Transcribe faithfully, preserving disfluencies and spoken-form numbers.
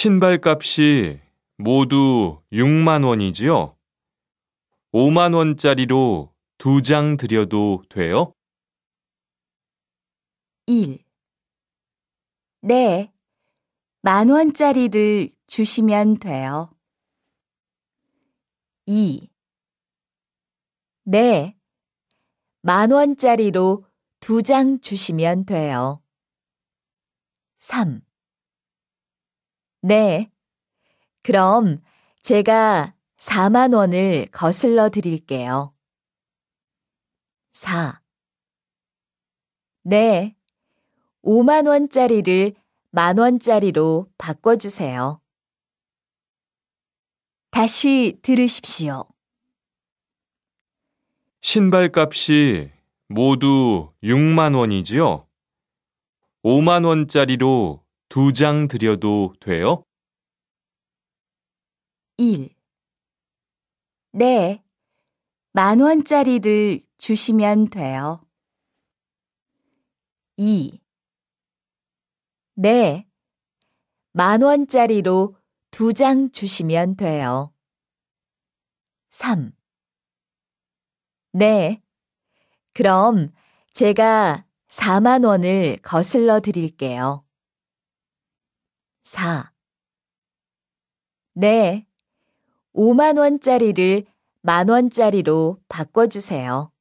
신발값이 모두 육만 원이지요? 오만 원짜리로 두 장 드려도 돼요? 일. 네, 만 원짜리를 주시면 돼요. 이. 네, 만 원짜리로 두 장 주시면 돼요. 삼. 네, 그럼 제가 사만 원을 거슬러 드릴게요. 사. 네, 오만 원짜리를 만 원짜리로 바꿔주세요. 다시 들으십시오. 신발값이 모두 육만 원이지요? 오만 원짜리로 두 장 드려도 돼요? 일. 네, 만 원짜리를 주시면 돼요. 이. 네, 만 원짜리로 두 장 주시면 돼요. 삼. 네, 그럼 제가 사만 원을 거슬러 드릴게요. 사. 네, 오만 원짜리를 만 원짜리로 바꿔주세요.